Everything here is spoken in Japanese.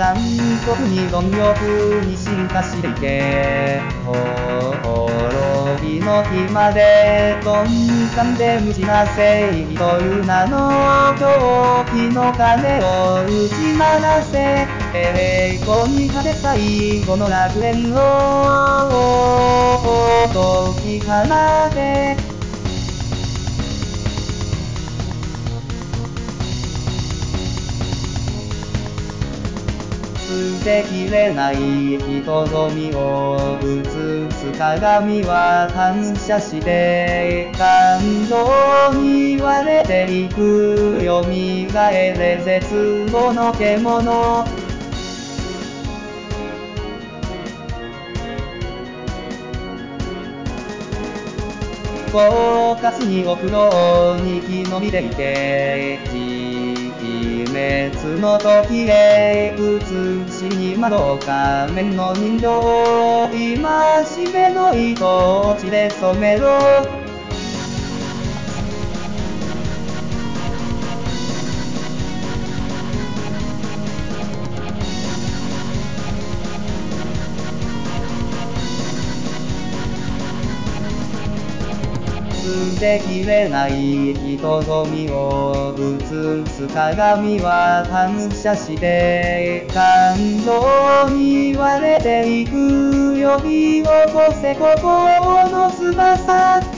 残酷に貪欲に進化していけ、滅びの日まで鈍感で無知な正義という名の狂気の鐘を打ち鳴らせ、栄光に果て最後の楽園を解き放て。捨てきれない人混みを映す鏡は反射して感情に割れていく。蘇れ絶望の獣。フォーカスに送ろうに生き延びていけ、自滅の時へ映しに窓仮面の人形を今しめの糸血で染めろ。捨てきれない人混みを映す鏡は反射して感情に割れていく。呼び起こせ心の翼。